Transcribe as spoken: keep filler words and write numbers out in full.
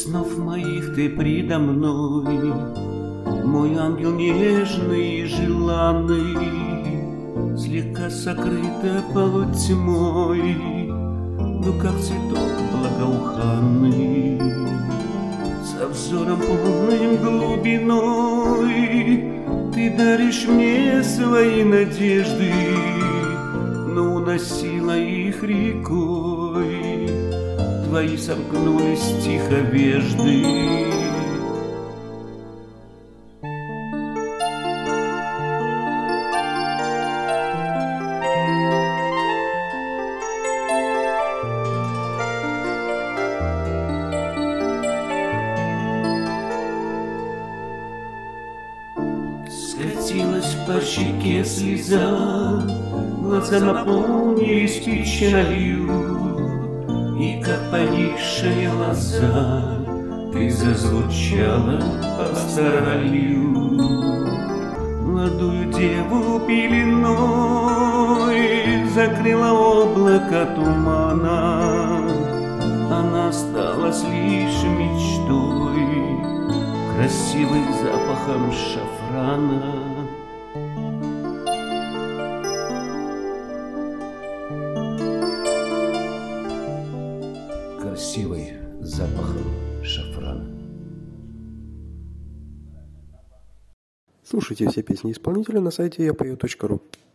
снов моих ты предо мной, мой ангел нежный и желанный, слегка сокрыта полутьмой, ну как цветок благоуханный, со взором полным глубиной. Ты даришь мне свои надежды, но уносила их рекой, твои сомкнулись тихо вежды. Скатилась по щеке слеза, глаза наполнились печалью, и как поникшая лоза ты зазвучала пасторалью. Молодую деву пеленой закрыла облако тумана, она осталась лишь мечтой, красивым запахом шафрана. Красивый запахом шафрана. Слушайте все песни исполнителя на сайте я пою точка ру.